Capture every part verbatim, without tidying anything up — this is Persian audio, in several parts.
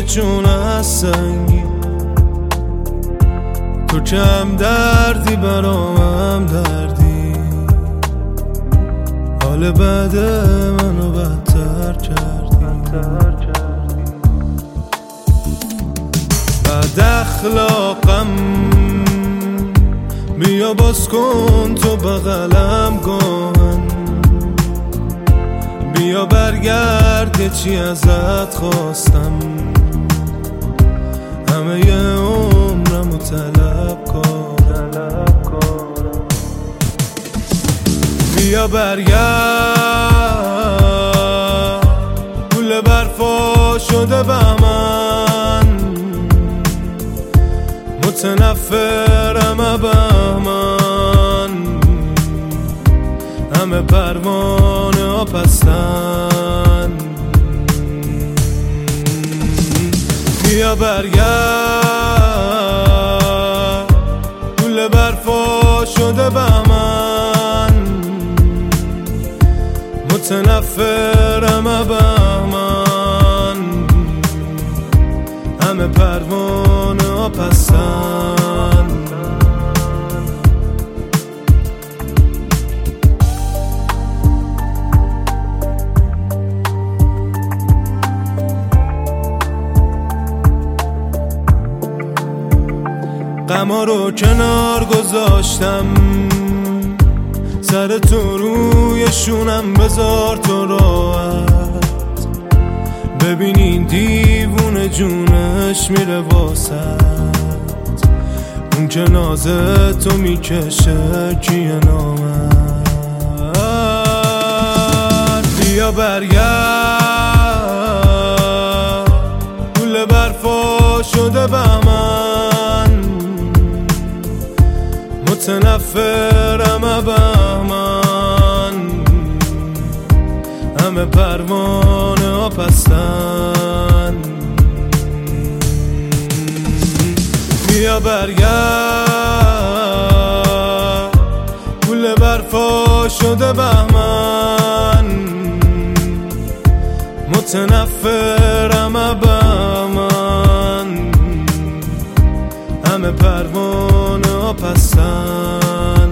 چون از سنگی، تو کم دردی برامم دردی، حال بد منو بدتر کردی. بد اخلاقم بیا باز کن تو بغلم کن، بیا برگرد که چی ازت خواستم، همه ی عمرمو طلب کارم. بیا برگرد، گل برفا شده بهمن، متنفرم بهمن، همه پروانه ها پستن. بیا برگرد، گل برفا شده بهمن، متنفرم بهمن، همه پروانه ها پستن. غما رو کنار گذاشتم، سر تو روی شونم بذار تو راحت، ببین این دیوونه جونش میره واسط، اون که نازه تو میکشه کیه نامد. بیا برگرد، گل برفا شده بهمن، متنفرم بهمن، همه پروانه ها پستن. بیا برگرد، گل برفا شده بهمن، متنفرم بهمن، همه پروانه ها پستن.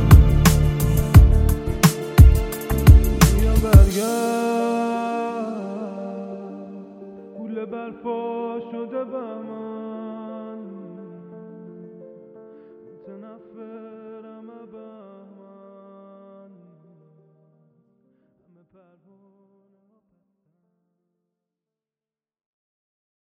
بیا برگرد، گل برفا شده بهمن، متنفرم بهمن، همه پروانه